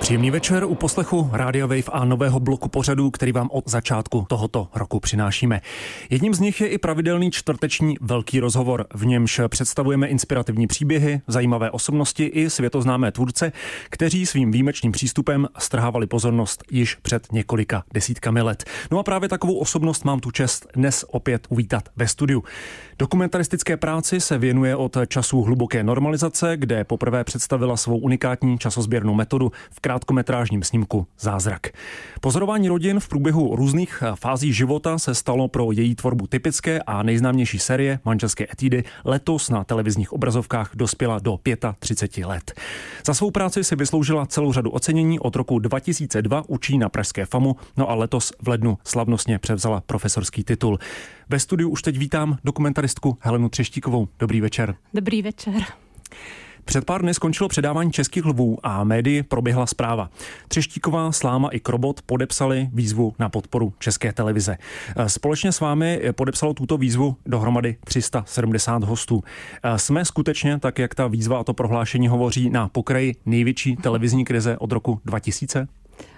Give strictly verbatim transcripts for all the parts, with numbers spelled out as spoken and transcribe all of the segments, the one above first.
Příjemný večer u poslechu Rádia Wave a nového bloku pořadů, který vám od začátku tohoto roku přinášíme. Jedním z nich je i pravidelný čtvrteční velký rozhovor. V němž představujeme inspirativní příběhy, zajímavé osobnosti i světoznámé tvůrce, kteří svým výjimečným přístupem strhávali pozornost již před několika desítkami let. No a právě takovou osobnost mám tu čest dnes opět uvítat ve studiu. Dokumentaristické práci se věnuje od časů hluboké normalizace, kde poprvé představila svou unikátní časozběrnou metodu v krátkometrážním snímku Zázrak. Pozorování rodin v průběhu různých fází života se stalo pro její tvorbu typické a nejznámější série Manželské etudy letos na televizních obrazovkách dospěla do třicet pět let. Za svou práci si vysloužila celou řadu ocenění, od roku dva tisíce dva učí na pražské FAMu, no a letos v lednu slavnostně převzala profesorský titul. Ve studiu už teď vítám dokumentaristku Helenu Třeštíkovou. Dobrý večer. Dobrý večer. Před pár dny skončilo předávání Českých lvů a médii proběhla zpráva. Třeštíková, Sláma i Krobot podepsali výzvu na podporu České televize. Společně s vámi podepsalo tuto výzvu dohromady tři sta sedmdesát hostů. Jsme skutečně, tak jak ta výzva a to prohlášení hovoří, na pokraji největší televizní krize od roku dva tisíce?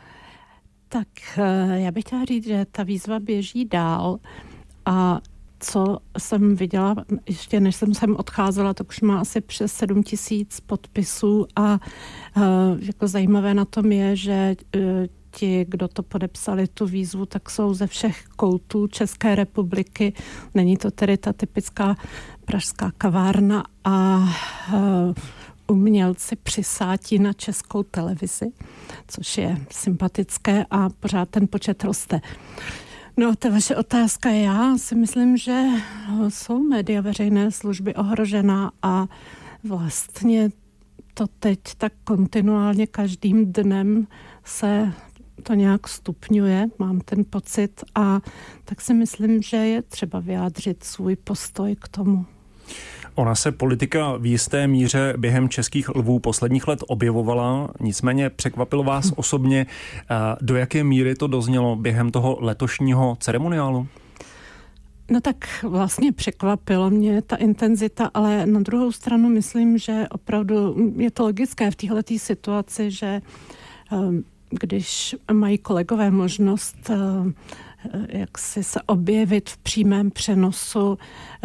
Tak já bych chtěla říct, že ta výzva běží dál a co jsem viděla, ještě než jsem sem odcházela, tak už má asi přes sedm tisíc podpisů a uh, jako zajímavé na tom je, že uh, ti, kdo to podepsali, tu výzvu, tak jsou ze všech koutů České republiky. Není to tedy ta typická pražská kavárna a uh, umělci přisátí na Českou televizi, což je sympatické a pořád ten počet roste. No, ta vaše otázka, já si myslím, že jsou média veřejné služby ohrožená a vlastně to teď tak kontinuálně každým dnem se to nějak stupňuje, mám ten pocit a tak si myslím, že je třeba vyjádřit svůj postoj k tomu. Ona se politika v jisté míře během Českých lvů posledních let objevovala, nicméně překvapilo vás osobně, do jaké míry to doznělo během toho letošního ceremoniálu? No tak vlastně překvapilo mě ta intenzita, ale na druhou stranu myslím, že opravdu je to logické v téhletý situaci, že když mají kolegové možnost jak si se objevit v přímém přenosu,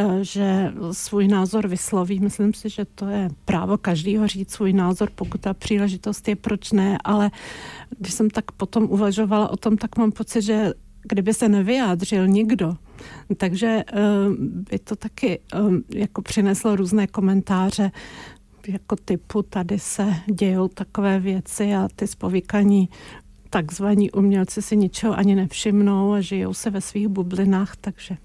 že svůj názor vysloví. Myslím si, že to je právo každého říct svůj názor, pokud ta příležitost je, proč ne, ale když jsem tak potom uvažovala o tom, tak mám pocit, že kdyby se nevyjádřil nikdo, takže by to taky jako přineslo různé komentáře, jako typu tady se dějou takové věci a ty zpovíkaní takzvaní umělci si ničeho ani nevšimnou a žijou se ve svých bublinách, takže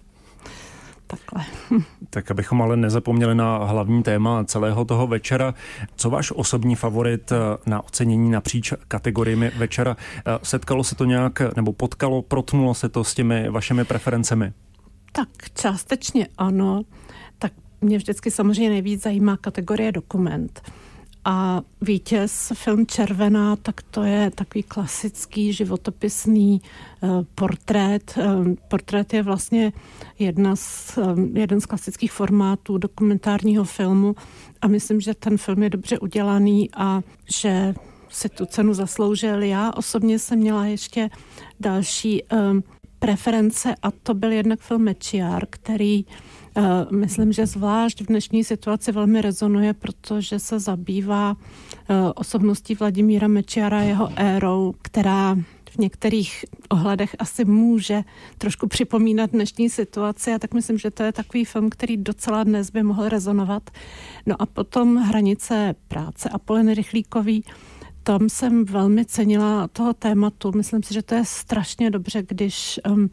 takhle. Tak abychom ale nezapomněli na hlavní téma celého toho večera. Co váš osobní favorit na ocenění napříč kategoriemi večera? Setkalo se to nějak, nebo potkalo, protnulo se to s těmi vašimi preferencemi? Tak částečně ano. Tak mě vždycky samozřejmě nejvíc zajímá kategorie dokument. A vítěz, film Červená, tak to je takový klasický životopisný uh, portrét. Uh, portrét je vlastně jedna z, um, jeden z klasických formátů dokumentárního filmu a myslím, že ten film je dobře udělaný a že si tu cenu zasloužil. Já osobně jsem měla ještě další um, preference a to byl jednak film Mečiar, který Uh, myslím, že zvlášť v dnešní situaci velmi rezonuje, protože se zabývá uh, osobností Vladimíra Mečiara, jeho érou, která v některých ohledech asi může trošku připomínat dnešní situaci a tak myslím, že to je takový film, který docela dnes by mohl rezonovat. No a potom Hranice práce Apoleny Rychlíkový, tam jsem velmi cenila toho tématu. Myslím si, že to je strašně dobře, když um,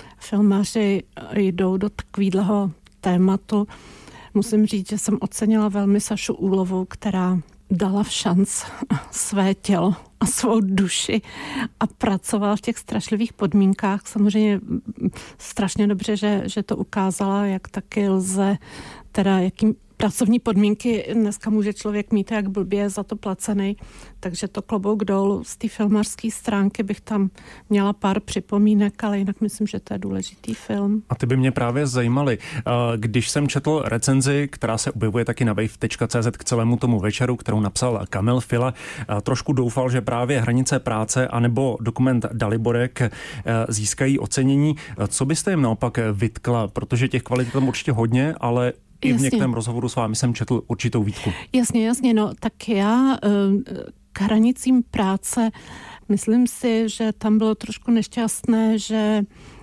filmaři jdou do takového tématu. Musím říct, že jsem ocenila velmi Sašu Úlovou, která dala v šanc své tělo a svou duši a pracovala v těch strašlivých podmínkách. Samozřejmě strašně dobře, že, že to ukázala, jak taky lze, teda jakým pracovní podmínky dneska může člověk mít jak blbě, za to placený, takže to klobouk dolů. Z té filmařské stránky bych tam měla pár připomínek, ale jinak myslím, že to je důležitý film. A ty by mě právě zajímaly. Když jsem četl recenzi, která se objevuje taky na wave tečka cé zet k celému tomu večeru, kterou napsal Kamil Fila, trošku doufal, že právě Hranice práce anebo dokument Daliborek získají ocenění. Co byste jim naopak vytkla? Protože těch kvalit tam určitě hodně, ale i v některém rozhovoru s vámi jsem četl určitou výtku. Jasně, jasně, no tak já k Hranicím práce myslím si, že tam bylo trošku nešťastné, že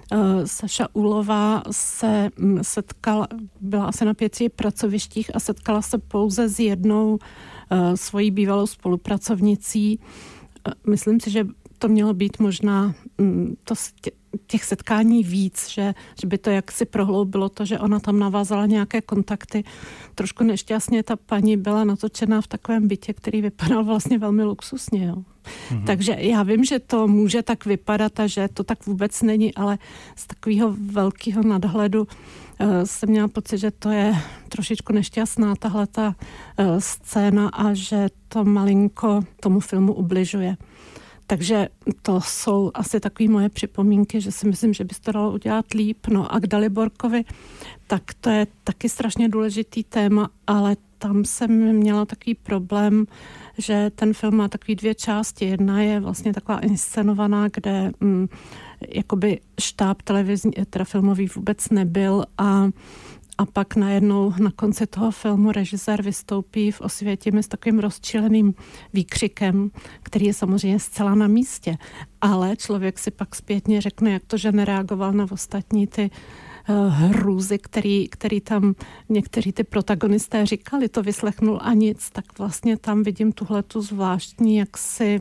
Saša Úlová se setkala, byla asi na pěti pracovištích a setkala se pouze s jednou svojí bývalou spolupracovnicí. Myslím si, že to mělo být možná to, těch setkání víc, že, že by to jaksi prohloubilo to, že ona tam navázala nějaké kontakty. Trošku nešťastně ta paní byla natočená v takovém bytě, který vypadal vlastně velmi luxusně. Jo. Mm-hmm. Takže já vím, že to může tak vypadat a že to tak vůbec není, ale z takového velkého nadhledu uh, jsem měla pocit, že to je trošičku nešťastná tahleta uh, scéna a že to malinko tomu filmu ubližuje. Takže to jsou asi takové moje připomínky, že si myslím, že by se to dalo udělat líp. No a k Daliborkovi, tak to je taky strašně důležitý téma, ale tam jsem měla takový problém, že ten film má takový dvě části. Jedna je vlastně taková inscenovaná, kde hm, jakoby štáb televizní, teda filmový vůbec nebyl a A pak najednou na konci toho filmu režisér vystoupí v Osvětimi s takovým rozčileným výkřikem, který je samozřejmě zcela na místě. Ale člověk si pak zpětně řekne, jak to, že nereagoval na ostatní ty uh, hrůzy, který, který tam někteří ty protagonisté říkali, to vyslechnul a nic. Tak vlastně tam vidím tuhletu zvláštní jaksi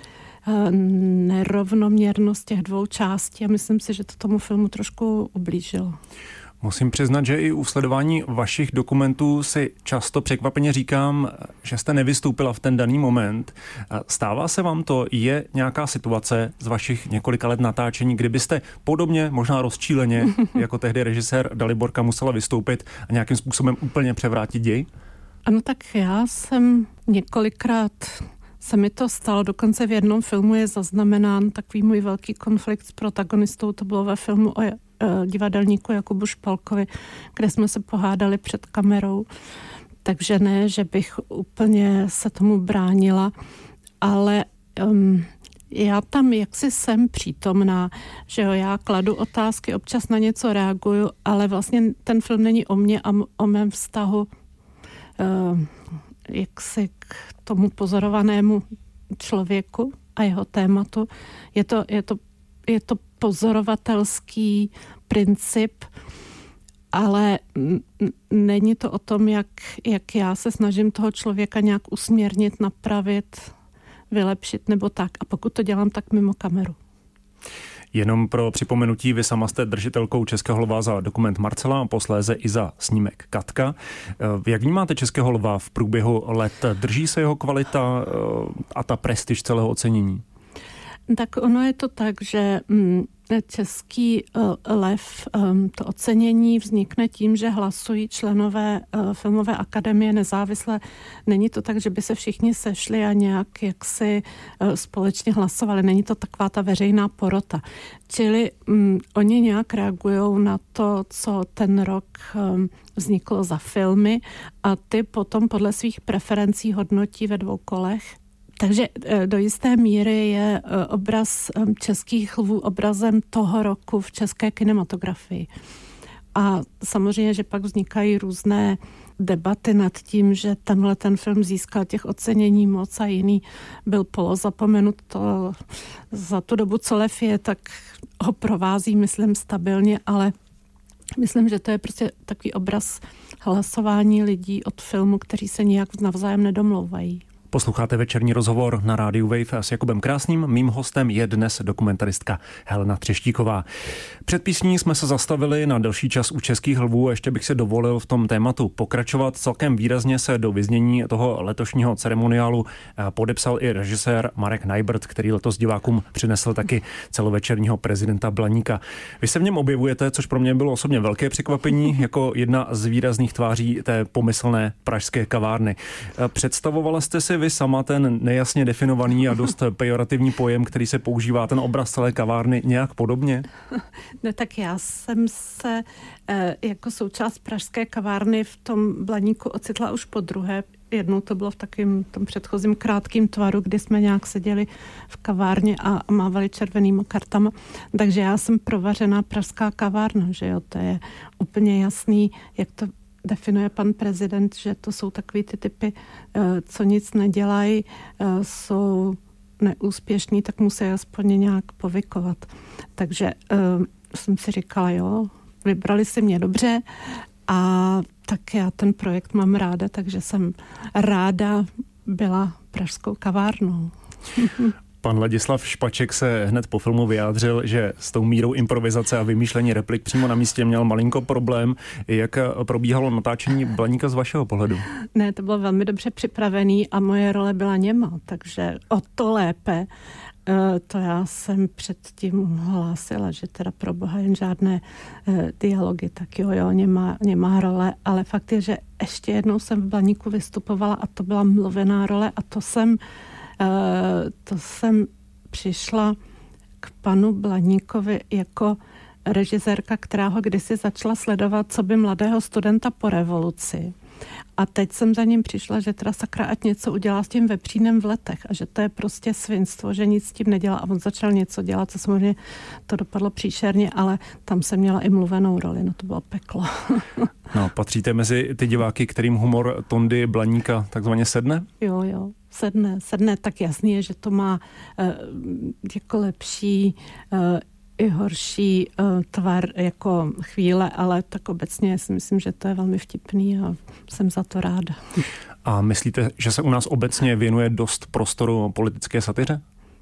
uh, nerovnoměrnost těch dvou částí a myslím si, že to tomu filmu trošku ublížilo. Musím přiznat, že i u sledování vašich dokumentů si často překvapeně říkám, že jste nevystoupila v ten daný moment. Stává se vám to? Je nějaká situace z vašich několika let natáčení, kdybyste podobně, možná rozčíleně, jako tehdy režisér Daliborka musela vystoupit a nějakým způsobem úplně převrátit děj? Ano, tak já jsem několikrát se mi to stalo, dokonce v jednom filmu je zaznamenán takový můj velký konflikt s protagonistou, to bylo ve filmu o divadelníku Jakubu Špalkovi, kde jsme se pohádali před kamerou. Takže ne, že bych úplně se tomu bránila, ale um, já tam jaksi jsem přítomná, že jo, já kladu otázky, občas na něco reaguju, ale vlastně ten film není o mně a o mém vztahu uh, jaksi k tomu pozorovanému člověku a jeho tématu. Je to, je to, je to pozorovatelský princip, ale není to o tom, jak, jak já se snažím toho člověka nějak usměrnit, napravit, vylepšit nebo tak. A pokud to dělám, tak mimo kameru. Jenom pro připomenutí, vy sama jste držitelkou Českého lva za dokument Marcela a posléze i za snímek Katka. Jak vnímáte Českého lva v průběhu let? Drží se jeho kvalita a ta prestiž celého ocenění? Tak ono je to tak, že Český lev, to ocenění vznikne tím, že hlasují členové Filmové akademie nezávisle. Není to tak, že by se všichni sešli a nějak jaksi společně hlasovali. Není to taková ta veřejná porota. Čili um, oni nějak reagují na to, co ten rok um, vzniklo za filmy a ty potom podle svých preferencí hodnotí ve dvou kolech. Takže do jisté míry je obraz Českých lvů obrazem toho roku v české kinematografii. A samozřejmě, že pak vznikají různé debaty nad tím, že tenhle ten film získal těch ocenění moc a jiný byl polozapomenut. To za tu dobu, co lev je, tak ho provází, myslím, stabilně, ale myslím, že to je prostě takový obraz hlasování lidí od filmu, kteří se nijak navzájem nedomlouvají. Posloucháte večerní rozhovor na rádiu Wave s Jakubem Krásným. Mým hostem je dnes dokumentaristka Helena Třeštíková. Před písní jsme se zastavili na delší čas u Českých lvů a ještě bych si dovolil v tom tématu pokračovat. Celkem výrazně se do vyznění toho letošního ceremoniálu podepsal i režisér Marek Najbrt, který letos divákům přinesl taky celovečerního prezidenta Blaníka. Vy se v něm objevujete, což pro mě bylo osobně velké překvapení, jako jedna z výrazných tváří té pomyslné pražské kavárny. Představovala jste si vy sama ten nejasně definovaný a dost pejorativní pojem, který se používá, ten obraz celé kavárny, nějak podobně? No tak já jsem se e, jako součást pražské kavárny v tom Blaníku ocitla už po druhé. Jednou to bylo v takém tom předchozím krátkém tvaru, kdy jsme nějak seděli v kavárně a mávali červenýma kartama. Takže já jsem provařená pražská kavárna, že jo, to je úplně jasný, jak to definuje pan prezident, že to jsou takový ty typy, co nic nedělají, jsou neúspěšní, tak musí aspoň nějak povykovat. Takže uh, jsem si říkala, jo, vybrali si mě dobře a tak já ten projekt mám ráda, takže jsem ráda byla pražskou kavárnou. Pan Ladislav Špaček se hned po filmu vyjádřil, že s tou mírou improvizace a vymýšlení replik přímo na místě měl malinko problém. Jak probíhalo natáčení Blaníka z vašeho pohledu? Ne, to bylo velmi dobře připravený a moje role byla něma, takže o to lépe. To já jsem předtím hlásila, že teda pro boha jen žádné dialogy, tak jo, jo, něma, něma role, ale fakt je, že ještě jednou jsem v Blaníku vystupovala a to byla mluvená role a to jsem Uh, to jsem přišla k panu Blaníkovi jako režisérka, která ho kdysi začala sledovat, co by mladého studenta po revoluci. A teď jsem za ním přišla, že teda sakra, ať něco udělá s tím vepřínem v Letech a že to je prostě svinstvo, že nic s tím nedělá a on začal něco dělat, co samozřejmě to dopadlo příšerně, ale tam jsem měla i mluvenou roli, no to bylo peklo. No, patříte mezi ty diváky, kterým humor Tondy Blaníka takzvaně sedne? Jo, jo. Sedne, sedne, tak jasný je, že to má uh, jako lepší uh, i horší uh, tvar jako chvíle, ale tak obecně si myslím, že to je velmi vtipný a jsem za to ráda. A myslíte, že se u nás obecně věnuje dost prostoru politické satyře?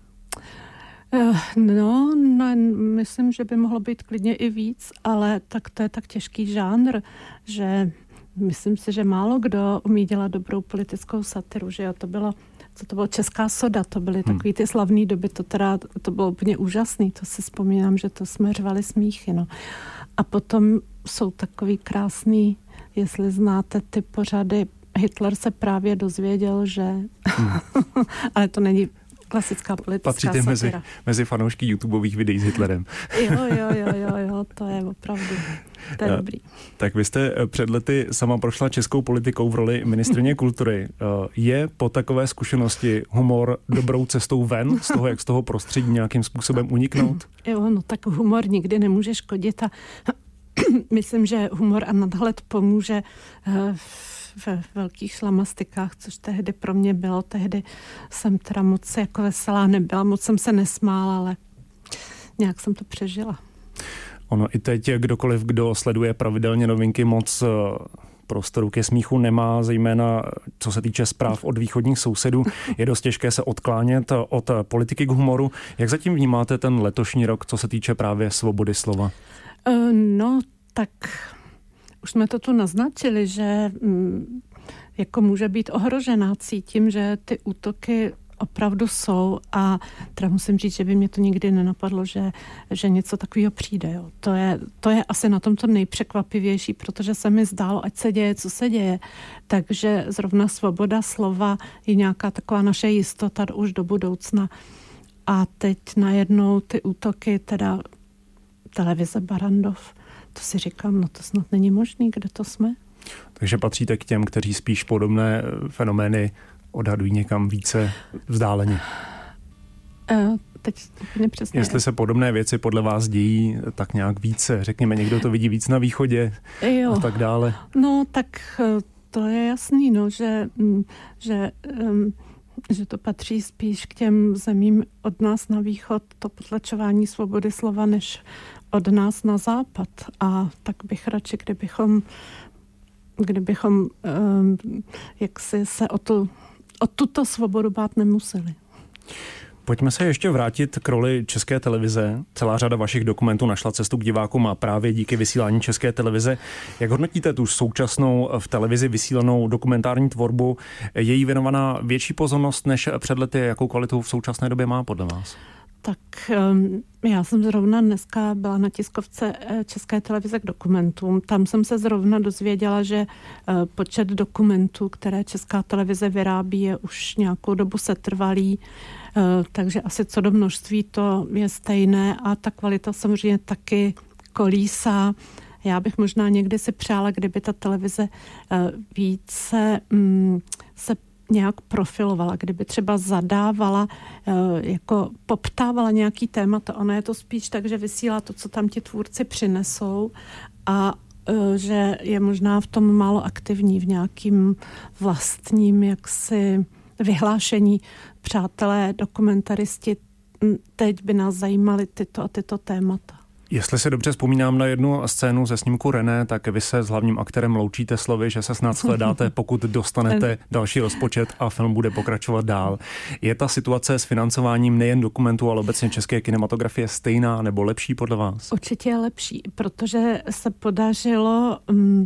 Uh, no, no, myslím, že by mohlo být klidně i víc, ale tak to je tak těžký žánr, že myslím si, že málo kdo umí dělat dobrou politickou satiru, že jo, to bylo, co to bylo Česká soda, to byly hmm. takový ty slavné doby, to teda, to bylo úplně úžasný, to si vzpomínám, že to jsme řvali smíchy, no. A potom jsou takový krásný, jestli znáte ty pořady, Hitler se právě dozvěděl, že, hmm. ale to není klasická politická Patříte satira. Mezi, mezi fanoušky YouTubeových videí s Hitlerem. Jo, jo, jo, jo, jo, to je opravdu, to je uh, dobrý. Tak vy jste před lety sama prošla českou politikou v roli ministryně kultury. Uh, je po takové zkušenosti humor dobrou cestou ven z toho, jak z toho prostředí nějakým způsobem uniknout? Jo, no tak humor nikdy nemůže škodit a myslím, že humor a nadhled pomůže uh, ve velkých šlamastikách, což tehdy pro mě bylo. Tehdy jsem teda moc jako veselá nebyla, moc jsem se nesmála, ale nějak jsem to přežila. Ono i teď, kdokoliv, kdo sleduje pravidelně novinky, moc prostoru ke smíchu nemá, zejména co se týče zpráv od východních sousedů. Je dost těžké se odklánět od politiky k humoru. Jak zatím vnímáte ten letošní rok, co se týče právě svobody slova? Uh, no, tak už jsme to tu naznačili, že mm, jako může být ohrožená. Cítím, že ty útoky opravdu jsou a teda musím říct, že by mě to nikdy nenapadlo, že, že něco takového přijde. Jo. To je, to je asi na tom to nejpřekvapivější, protože se mi zdálo, ať se děje, co se děje. Takže zrovna svoboda slova je nějaká taková naše jistota už do budoucna. A teď najednou ty útoky, teda televize Barrandov, to si říkám, no to snad není možný, kde to jsme. Takže patříte k těm, kteří spíš podobné fenomény odhadují někam více vzdáleně. Uh, teď úplně přesně. Jestli se podobné věci podle vás dějí tak nějak více, řekněme, někdo to vidí víc na východě jo. a tak dále. No tak to je jasný, no, že, že, um, že to patří spíš k těm zemím od nás na východ, to potlačování svobody slova, než od nás na západ. A tak bych radši, kdybychom, kdybychom um, jaksi se o tu o tuto svobodu bát nemuseli. Pojďme se ještě vrátit k roli České televize. Celá řada vašich dokumentů našla cestu k divákům a právě díky vysílání České televize. Jak hodnotíte tu současnou v televizi vysílanou dokumentární tvorbu? Je jí věnovaná větší pozornost než před lety? Jakou kvalitu v současné době má podle vás? Tak já jsem zrovna dneska byla na tiskovce České televize k dokumentům. Tam jsem se zrovna dozvěděla, že počet dokumentů, které Česká televize vyrábí, je už nějakou dobu setrvalý. Takže asi co do množství to je stejné a ta kvalita samozřejmě taky kolísá. Já bych možná někdy si přála, kdyby ta televize více se nějak profilovala, kdyby třeba zadávala, jako poptávala nějaký témata. Ono je to spíš tak, že vysílá to, co tam ti tvůrci přinesou a že je možná v tom málo aktivní, v nějakým vlastním jaksi vyhlášení. Přátelé, dokumentaristi, teď by nás zajímaly tyto a tyto témata. Jestli si dobře vzpomínám na jednu scénu ze snímku René, tak vy se s hlavním aktérem loučíte slovy, že se snad shledáte, pokud dostanete další rozpočet a film bude pokračovat dál. Je ta situace s financováním nejen dokumentů, ale obecně české kinematografie stejná nebo lepší podle vás? Určitě je lepší, protože se podařilo um,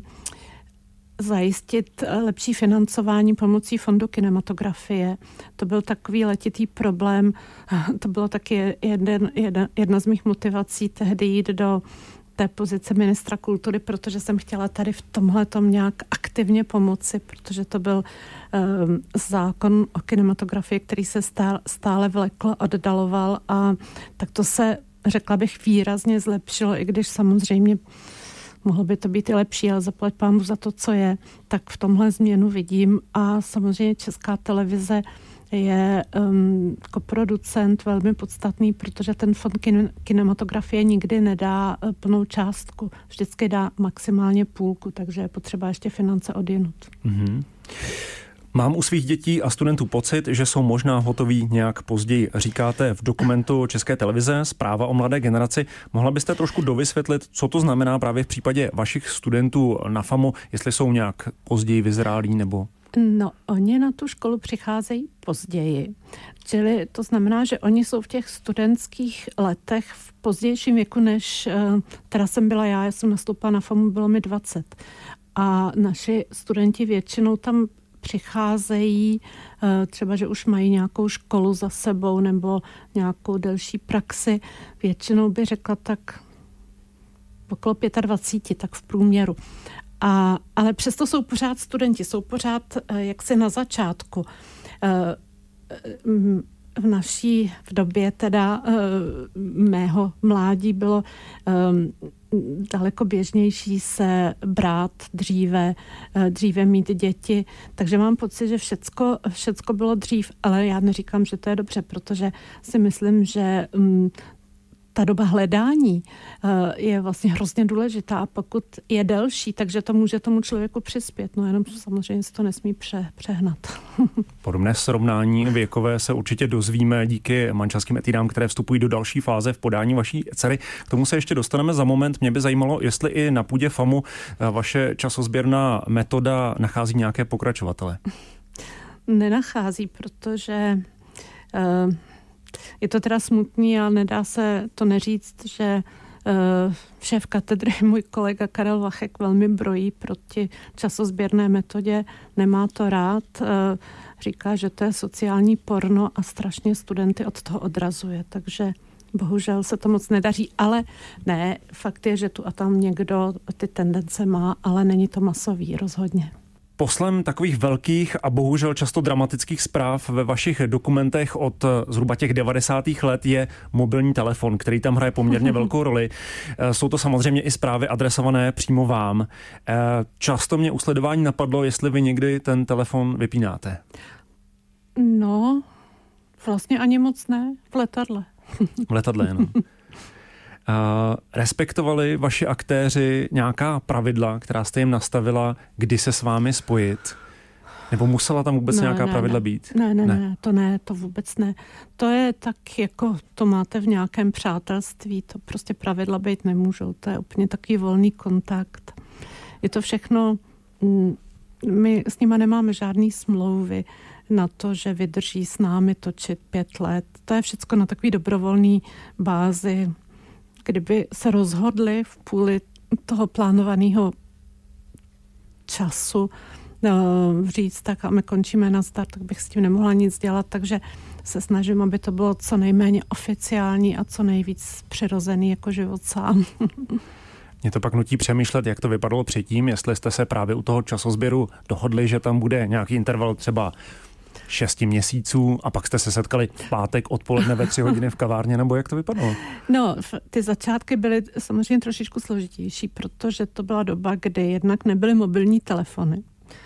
zajistit lepší financování pomocí Fondu kinematografie. To byl takový letitý problém. To bylo taky jeden, jedna, jedna z mých motivací tehdy jít do té pozice ministra kultury, protože jsem chtěla tady v tomhletom nějak aktivně pomoci, protože to byl um, zákon o kinematografii, který se stále, stále vlekl, oddaloval a tak to se, řekla bych, výrazně zlepšilo, i když samozřejmě mohlo by to být i lepší, ale zaplať pámu za to, co je, tak v tomhle změnu vidím a samozřejmě Česká televize je um, jako producent velmi podstatný, protože ten fond kin- kinematografie nikdy nedá uh, plnou částku, vždycky dá maximálně půlku, takže je potřeba ještě finance odjinut. Mm-hmm. Mám u svých dětí a studentů pocit, že jsou možná hotoví nějak později. Říkáte v dokumentu České televize Zpráva o mladé generaci. Mohla byste trošku dovysvětlit, co to znamená právě v případě vašich studentů na FAMu, jestli jsou nějak později vyzrálí nebo... No, oni na tu školu přicházejí později. Čili to znamená, že oni jsou v těch studentských letech v pozdějším věku, než teda jsem byla já. Já jsem nastoupila na FAMu, bylo mi dvacet. A naši studenti většinou tam přicházejí, třeba, že už mají nějakou školu za sebou nebo nějakou delší praxi. Většinou by řekla tak okolo dvacet pět, tak v průměru. A, ale přesto jsou pořád studenti, jsou pořád jaksi na začátku. V naší v době teda mého mládí bylo daleko běžnější se brát dříve, dříve mít děti, takže mám pocit, že všecko, všecko bylo dřív, ale já neříkám, že to je dobře, protože si myslím, že ta doba hledání je vlastně hrozně důležitá a pokud je delší, takže to může tomu člověku přispět. No jenom samozřejmě se to nesmí pře, přehnat. Podobné srovnání věkové se určitě dozvíme díky manželským etidám, které vstupují do další fáze v podání vaší dcery. K tomu se ještě dostaneme za moment. Mě by zajímalo, jestli i na půdě FAMu vaše časozběrná metoda nachází nějaké pokračovatele. Nenachází, protože... Uh, Je to teda smutný, ale nedá se to neříct, že uh, šéf katedry, můj kolega Karel Vachek, velmi brojí proti časozběrné metodě, nemá to rád, uh, říká, že to je sociální porno a strašně studenty od toho odrazuje, takže bohužel se to moc nedaří, ale ne, fakt je, že tu a tam někdo ty tendence má, ale není to masový rozhodně. Poslem takových velkých a bohužel často dramatických zpráv ve vašich dokumentech od zhruba těch devadesátých let je mobilní telefon, který tam hraje poměrně velkou roli. Jsou to samozřejmě i zprávy adresované přímo vám. Často mě u sledování napadlo, jestli vy někdy ten telefon vypínáte. No, vlastně ani moc ne, v letadle. V letadle, jenom. Uh, respektovali vaši aktéři nějaká pravidla, která jste jim nastavila, kdy se s vámi spojit? Nebo musela tam vůbec ne, nějaká ne, pravidla ne. být? Ne, ne, ne, ne, to ne, to vůbec ne. To je tak, jako to máte v nějakém přátelství, to prostě pravidla být nemůžou, to je úplně takový volný kontakt. Je to všechno, my s nima nemáme žádný smlouvy, na to, že vydrží s námi točit pět let. To je všechno na takový dobrovolný bázi. Kdyby se rozhodli v půli toho plánovaného času uh, říct, tak a my končíme na start, tak bych s tím nemohla nic dělat, takže se snažím, aby to bylo co nejméně oficiální a co nejvíc přirozený jako život sám. Mě to pak nutí přemýšlet, jak to vypadalo předtím, jestli jste se právě u toho časozběru dohodli, že tam bude nějaký interval třeba šesti měsíců a pak jste se setkali v pátek odpoledne ve tři hodiny v kavárně, nebo jak to vypadalo? No, ty začátky byly samozřejmě trošičku složitější, protože to byla doba, kdy jednak nebyly mobilní telefony,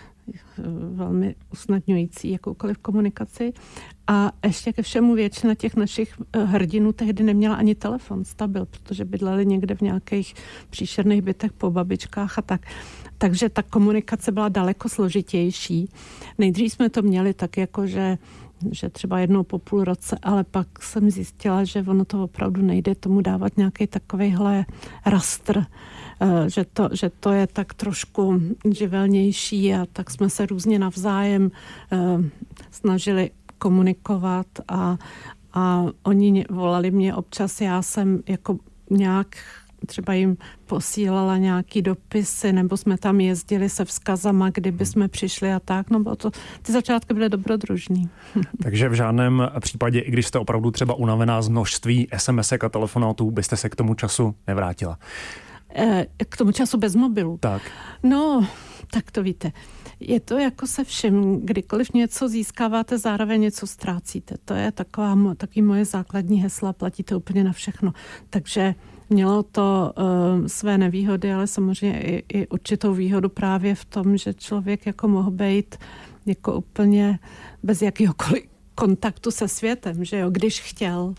velmi usnadňující jakoukoliv komunikaci. A ještě ke všemu většina těch našich hrdinů tehdy neměla ani telefon, stabil, protože bydleli někde v nějakých příšerných bytech po babičkách a tak. Takže ta komunikace byla daleko složitější. Nejdřív jsme to měli tak jako, že, že třeba jednou po půl roce, ale pak jsem zjistila, že ono to opravdu nejde tomu dávat nějaký takovejhle rastr, že to, že to je tak trošku živelnější a tak jsme se různě navzájem snažili komunikovat a, a oni volali mě občas, já jsem jako nějak třeba jim posílala nějaký dopisy, nebo jsme tam jezdili se vzkazama, kdyby jsme přišli a tak, no bylo to, ty začátky byly dobrodružný. Takže v žádném případě, i když jste opravdu třeba unavená z množství es em esek a telefonátů, byste se k tomu času nevrátila? E, k tomu času bez mobilu? Tak. No, tak to víte. Je to jako se všem, kdykoliv něco získáváte, zároveň něco ztrácíte. To je taková, takový moje základní hesla, platí to úplně na všechno. Takže mělo to uh, své nevýhody, ale samozřejmě i, i určitou výhodu právě v tom, že člověk jako mohl být jako úplně bez jakéhokoliv kontaktu se světem, že jo, když chtěl.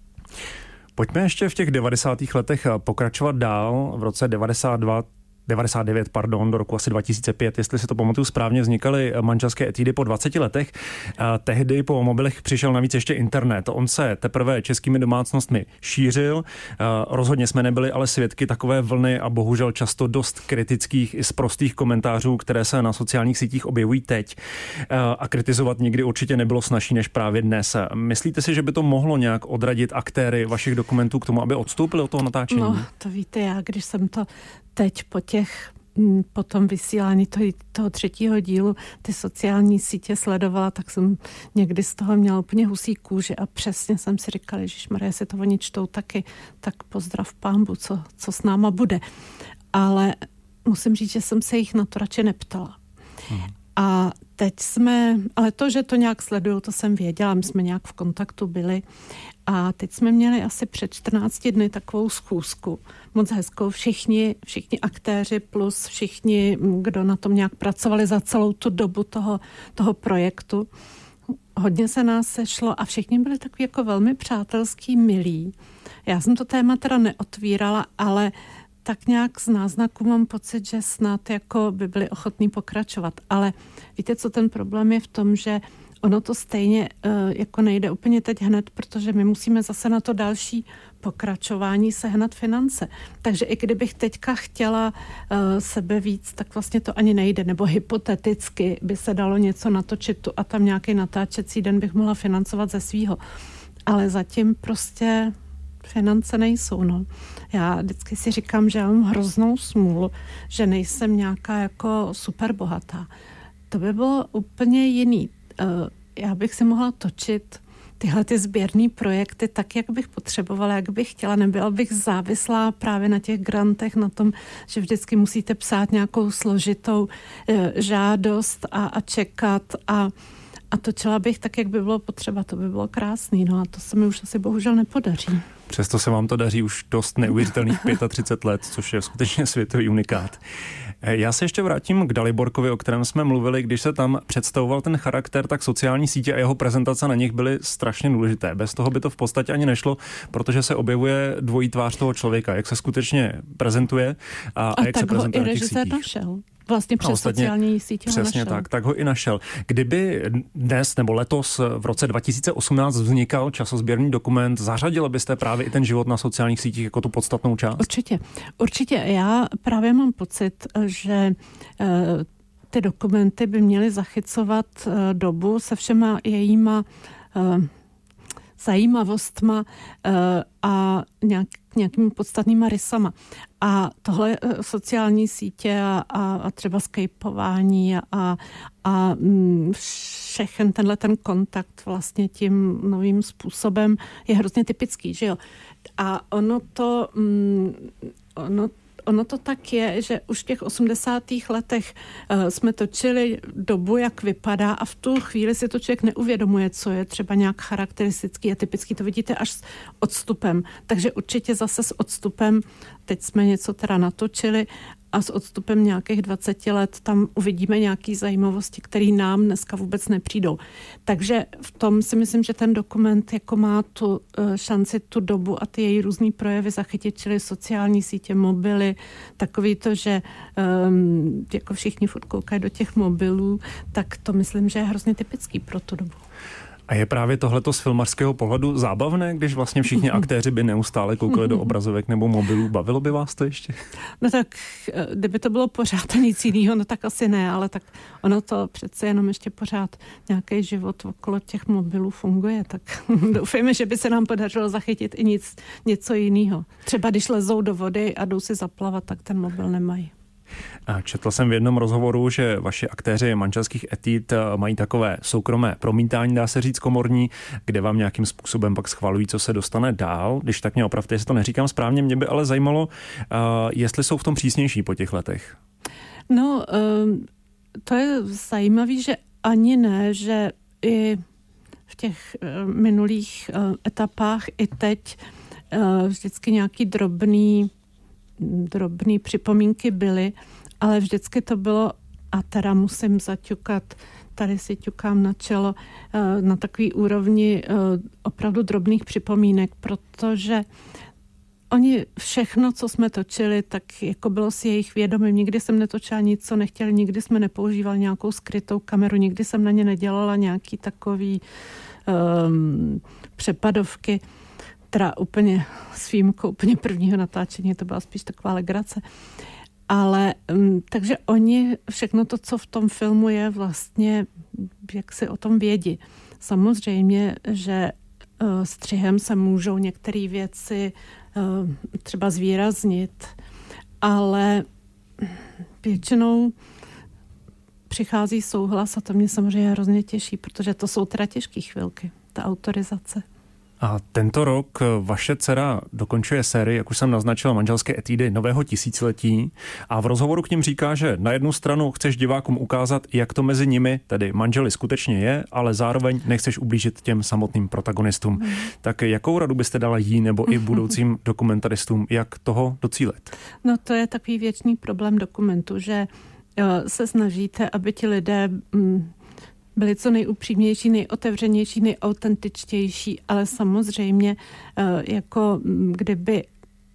Pojďme ještě v těch devadesátých letech pokračovat dál. V roce devadesát dva devadesát devět, pardon, do roku asi dva tisíce pět, jestli si to pamatuju správně, vznikaly manželské etídy po dvaceti letech. A tehdy po mobilech přišel navíc ještě internet. On se teprve českými domácnostmi šířil. A rozhodně jsme nebyli ale svědky takové vlny a bohužel často dost kritických i sprostých komentářů, které se na sociálních sítích objevují teď. A kritizovat nikdy určitě nebylo snazší než právě dnes. Myslíte si, že by to mohlo nějak odradit aktéry vašich dokumentů k tomu, aby odstoupili od toho natáčení? No, to víte, já, když jsem to teď po těch, po tom vysílání toho, toho třetího dílu ty sociální sítě sledovala, tak jsem někdy z toho měla úplně husí kůži a přesně jsem si říkala, ježišmarja, jestli to oni čtou taky, tak pozdrav pánbu, co, co s náma bude. Ale musím říct, že jsem se jich na to radši neptala. Hmm. A teď jsme, ale to, že to nějak sleduju, to jsem věděla, my jsme nějak v kontaktu byli a teď jsme měli asi před čtrnácti dny takovou schůzku, moc hezkou, všichni, všichni aktéři plus všichni, kdo na tom nějak pracovali za celou tu dobu toho, toho projektu. Hodně se nás sešlo a všichni byli takový jako velmi přátelský, milí. Já jsem to téma teda neotvírala, ale tak nějak z náznaku mám pocit, že snad jako by byli ochotní pokračovat. Ale víte, co ten problém je v tom, že ono to stejně uh, jako nejde úplně teď hned, protože my musíme zase na to další pokračování sehnat finance. Takže i kdybych teďka chtěla uh, sebe víc, tak vlastně to ani nejde. Nebo hypoteticky by se dalo něco natočit tu a tam nějaký natáčecí den bych mohla financovat ze svýho. Ale zatím prostě finance nejsou, no. Já vždycky si říkám, že já mám hroznou smůlu, že nejsem nějaká jako super bohatá. To by bylo úplně jiný. Já bych si mohla točit tyhle ty sběrný projekty tak, jak bych potřebovala, jak bych chtěla. Nebyla bych závislá právě na těch grantech, na tom, že vždycky musíte psát nějakou složitou žádost a, a čekat a A točila bych tak, jak by bylo potřeba, to by bylo krásný, no a to se mi už asi bohužel nepodaří. Přesto se vám to daří už dost neuvěřitelných třicet pět let, což je skutečně světový unikát. Já se ještě vrátím k Daliborkovi, o kterém jsme mluvili, když se tam představoval ten charakter, tak sociální sítě a jeho prezentace na nich byly strašně důležité. Bez toho by to v podstatě ani nešlo, protože se objevuje dvojí tvář toho člověka, jak se skutečně prezentuje a, a, a jak se prezentuje na těch sítích. Našel. Vlastně přes sociální sítě ho přesně našel. tak, tak ho i našel. Kdyby dnes nebo letos v roce dva tisíce osmnáct vznikal časozběrný dokument, zařadila byste právě i ten život na sociálních sítích jako tu podstatnou část? Určitě, určitě. Já právě mám pocit, že ty dokumenty by měly zachycovat dobu se všema jejíma zajímavostma a nějak, nějakými podstatnýma rysama. A tohle sociální sítě a, a, a třeba skypování a, a, a všechen tenhle ten kontakt vlastně tím novým způsobem je hrozně typický, že jo. A ono to, ono Ono to tak je, že už v těch osmdesátých letech uh, jsme točili dobu, jak vypadá a v tu chvíli si to člověk neuvědomuje, co je třeba nějak charakteristický a typický. To vidíte až s odstupem. Takže určitě zase s odstupem, teď jsme něco teda natočili a s odstupem nějakých dvaceti let tam uvidíme nějaké zajímavosti, které nám dneska vůbec nepřijdou. Takže v tom si myslím, že ten dokument jako má tu šanci tu dobu a ty její různý projevy zachytit, čili sociální sítě, mobily, takový to, že um, jako všichni furt koukají do těch mobilů, tak to myslím, že je hrozně typický pro tu dobu. A je právě tohleto z filmařského pohledu zábavné, když vlastně všichni aktéři by neustále koukali do obrazovek nebo mobilů? Bavilo by vás to ještě? No tak, kdyby to bylo pořád a nic jiného, no tak asi ne, ale tak ono to přece jenom ještě pořád nějaký život okolo těch mobilů funguje, tak doufejme, že by se nám podařilo zachytit i nic, něco jiného. Třeba když lezou do vody a jdou si zaplavat, tak ten mobil nemají. Četl jsem v jednom rozhovoru, že vaši aktéři manželských etid mají takové soukromé promítání, dá se říct komorní, kde vám nějakým způsobem pak schvalují, co se dostane dál. Když tak mě opravdu, jestli to neříkám správně, mě by ale zajímalo, jestli jsou v tom přísnější po těch letech. No, to je zajímavé, že ani ne, že i v těch minulých etapách i teď vždycky nějaký drobný drobný připomínky byly, ale vždycky to bylo, a teda musím zaťukat, tady si ťukám na čelo, na takový úrovni opravdu drobných připomínek, protože oni všechno, co jsme točili, tak jako bylo si jejich vědomím. Nikdy jsem netočila nic, co nechtěli, nikdy jsme nepoužívali nějakou skrytou kameru, nikdy jsem na ně nedělala nějaký takový um, přepadovky. Teda úplně s výjimkou úplně prvního natáčení, to byla spíš taková legrace. Ale takže oni, všechno to, co v tom filmu je, vlastně, jak si o tom vědí. Samozřejmě, že uh, střihem se můžou některé věci uh, třeba zvýraznit, ale většinou přichází souhlas a to mě samozřejmě hrozně těší, protože to jsou teda těžké chvilky, ta autorizace. A tento rok vaše dcera dokončuje sérii, jak už jsem naznačil, Manželské etídy nového tisíciletí a v rozhovoru k nim říká, že na jednu stranu chceš divákům ukázat, jak to mezi nimi, tedy manželi, skutečně je, ale zároveň nechceš ublížit těm samotným protagonistům. Mm. Tak jakou radu byste dala jí nebo i budoucím dokumentaristům, jak toho docílit? No to je takový věčný problém dokumentu, že se snažíte, aby ti lidé mm, byli co nejupřímnější, nejotevřenější, nejautentičtější, ale samozřejmě jako kdyby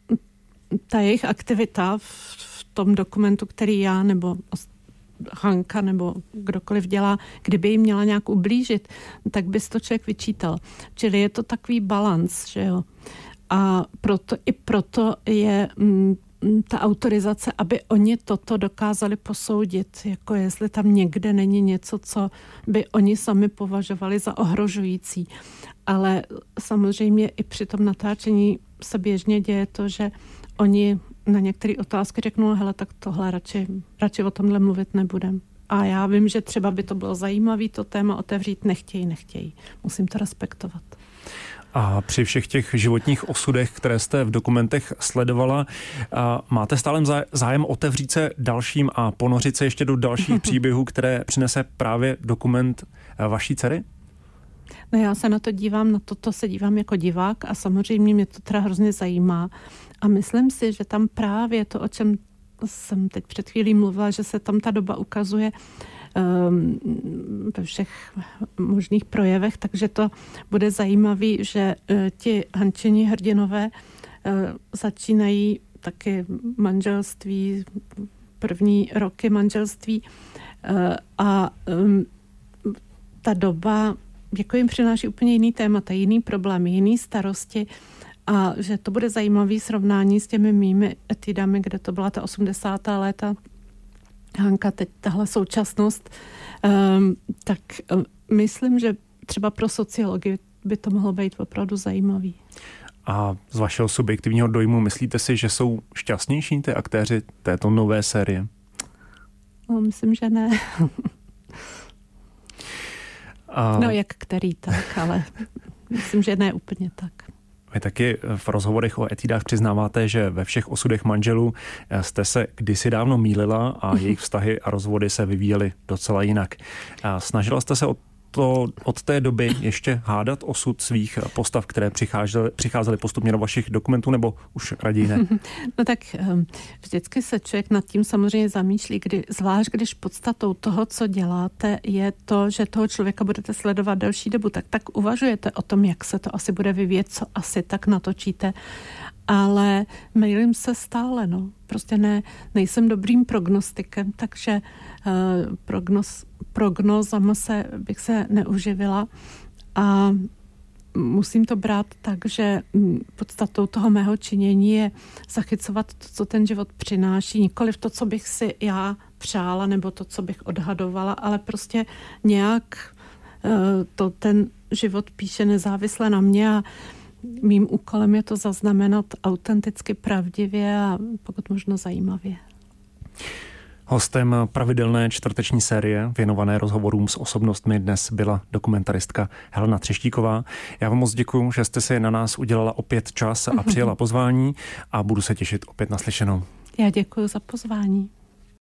ta jejich aktivita v tom dokumentu, který já nebo Hanka nebo kdokoliv dělá, kdyby jim měla nějak ublížit, tak by si to člověk vyčítal. Čili je to takový balans, že jo. A proto, i proto je ta autorizace, aby oni toto dokázali posoudit, jako jestli tam někde není něco, co by oni sami považovali za ohrožující. Ale samozřejmě i při tom natáčení se běžně děje to, že oni na některé otázky řeknou, hele, tak tohle radši, radši o tomhle mluvit nebudem. A já vím, že třeba by to bylo zajímavé to téma otevřít, nechtějí, nechtějí. Musím to respektovat. A při všech těch životních osudech, které jste v dokumentech sledovala, máte stále zájem otevřít se dalším a ponořit se ještě do dalších příběhů, které přinese právě dokument vaší dcery? No já se na to dívám, na toto se dívám jako divák a samozřejmě mě to teda hrozně zajímá. A myslím si, že tam právě to, o čem jsem teď před chvílí mluvila, že se tam ta doba ukazuje um, ve všech možných projevech, takže to bude zajímavý, že uh, ti Hančini hrdinové uh, začínají taky manželství, první roky manželství uh, a um, ta doba jako jim přináší úplně jiný témata, jiný problémy, jiný starosti a že to bude zajímavý srovnání s těmi mými etidami, kde to byla ta osmdesátá léta, Hanka, teď tahle současnost, um, tak um, myslím, že třeba pro sociologii by to mohlo být opravdu zajímavý. A z vašeho subjektivního dojmu myslíte si, že jsou šťastnější ty aktéři této nové série? No, myslím, že ne. A... No jak který tak, ale myslím, že ne úplně tak. Vy taky v rozhovorech o etidách přiznáváte, že ve všech osudech manželů jste se kdysi dávno mýlila a jejich vztahy a rozvody se vyvíjely docela jinak. A snažila jste se o to od té doby ještě hádat osud svých postav, které přicházely, přicházely postupně do vašich dokumentů, nebo už raději ne? No tak vždycky se člověk nad tím samozřejmě zamýšlí, kdy, zvlášť když podstatou toho, co děláte, je to, že toho člověka budete sledovat delší dobu, tak tak uvažujete o tom, jak se to asi bude vyvíjet, co asi tak natočíte. Ale mailím se stále, no. Prostě ne, nejsem dobrým prognostikem, takže uh, prognoz, prognozama se bych se neuživila a musím to brát tak, že podstatou toho mého činění je zachycovat to, co ten život přináší, nikoliv to, co bych si já přála, nebo to, co bych odhadovala, ale prostě nějak uh, to ten život píše nezávisle na mě a mým úkolem je to zaznamenat autenticky, pravdivě a pokud možno zajímavě. Hostem pravidelné čtvrteční série věnované rozhovorům s osobnostmi dnes byla dokumentaristka Helena Třeštíková. Já vám moc děkuju, že jste si na nás udělala opět čas a přijala pozvání a budu se těšit opět naslyšenou. Já děkuju za pozvání.